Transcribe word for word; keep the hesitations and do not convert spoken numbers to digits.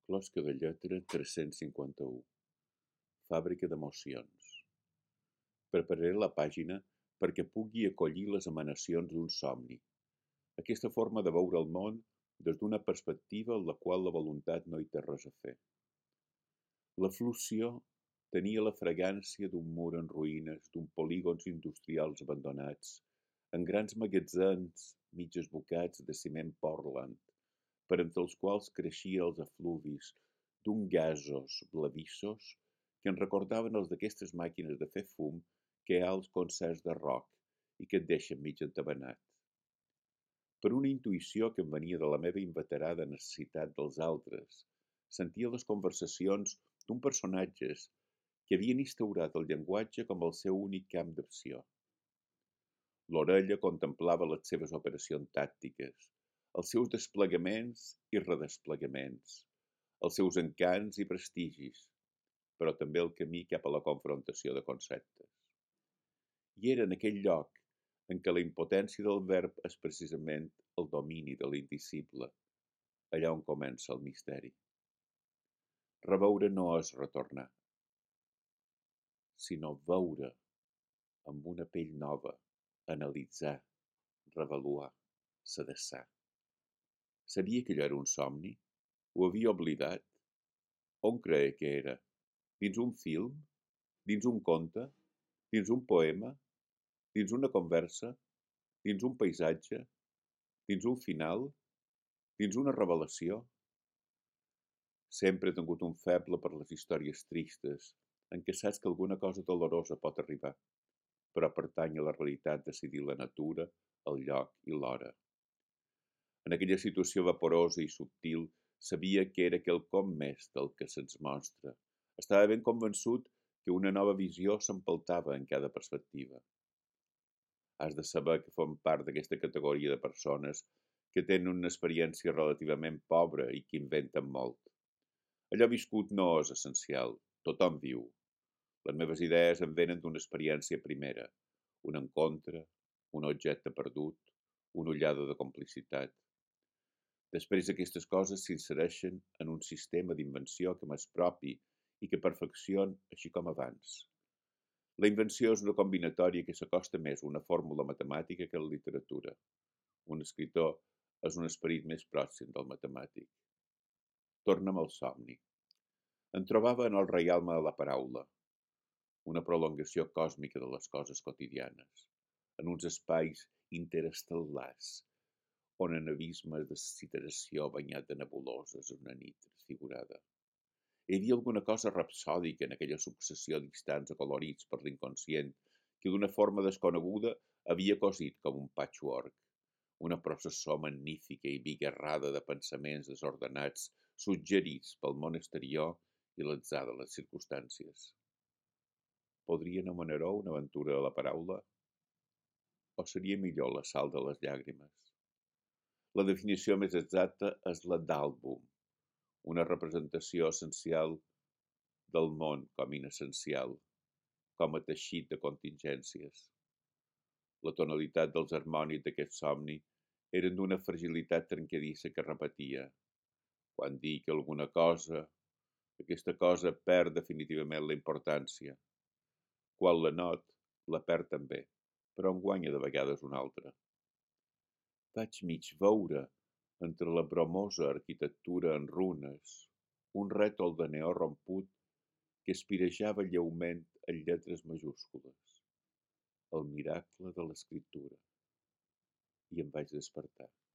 Closca de lletra tres-cents cinquanta-u. Fàbrica d'emocions. Prepararé la pàgina perquè pugui acollir les emanacions d'un somni. Aquesta forma de veure el món des d'una perspectiva en la qual la voluntat no hi té res a fer. La Flúcio tenia la fragància d'un mur en ruïnes, d'un polígons industrials abandonats, en grans magatzems mig esbocats de ciment Portland, per entre els quals creixien els efluvis d'un gasos blavissos que en recordaven els d'aquestes màquines de fer fum que hi ha als concerts de rock i que et deixen mig entabanat. Per una intuïció que em venia de la meva inveterada necessitat dels altres, sentia les conversacions d'un personatges que havien instaurat el llenguatge com el seu únic camp d'acció. L'orella contemplava les seves operacions tàctiques, els seus desplegaments i redesplegaments, els seus encants i prestigis, però també el camí cap a la confrontació de conceptes. I era en aquell lloc en què la impotència del verb és precisament el domini de l'indicible, allà on comença el misteri. Reveure no és retornar, sinó veure amb una pell nova, analitzar, revaluar, sedessar. Sabia que allò era un somni? Ho havia oblidat? On creia que era? Dins un film? Dins un conte? Dins un poema? Dins una conversa? Dins un paisatge? Dins un final? Dins una revelació? Sempre he tingut un feble per les històries tristes, en què saps que alguna cosa dolorosa pot arribar, però pertany a la realitat decidir la natura, el lloc i l'hora. En aquella situació vaporosa i subtil, sabia que era quelcom més del que se'ns mostra. Estava ben convençut que una nova visió s'empeltava en cada perspectiva. Has de saber que form part d'aquesta categoria de persones que tenen una experiència relativament pobra i que inventen molt. Allò viscut no és essencial, tothom viu. Les meves idees em venen d'una experiència primera, un encontre, un objecte perdut, una ullada de complicitat. Després aquestes coses s'insereixen en un sistema d'invenció que m'és propi i que perfecciona així com abans. La invenció és una combinatòria que s'acosta més a una fórmula matemàtica que a la literatura. Un escriptor és un esperit més pròxim del matemàtic. Torna'm al somni. Em trobava en el reialme de la paraula, una prolongació còsmica de les coses quotidianes, en uns espais interestel·lars, on en abismes de citeració banyat de nebuloses una nit transfigurada. Hi havia alguna cosa rapsòdica en aquella successió d'instants acolorits per l'inconscient que d'una forma desconeguda havia cosit com un patchwork, una processó magnífica i bigarrada de pensaments desordenats suggerits pel món exterior i l'atzar de les circumstàncies. Podria anomenar-ho una aventura de la paraula? O seria millor la sal de les llàgrimes? La definició més exacta és la d'àlbum, una representació essencial del món com inessencial, com a teixit de contingències. La tonalitat dels harmònics d'aquest somni eren d'una fragilitat trencadissa que repetia. Quan dic alguna cosa, aquesta cosa perd definitivament la importància. Quan la not, la perd també, però en guanya de vegades una altra. Vaig mig veure, entre la bromosa arquitectura en runes, un rètol de neó romput que espirejava lleument en lletres majúscules. El miracle de l'escriptura. I em vaig despertar.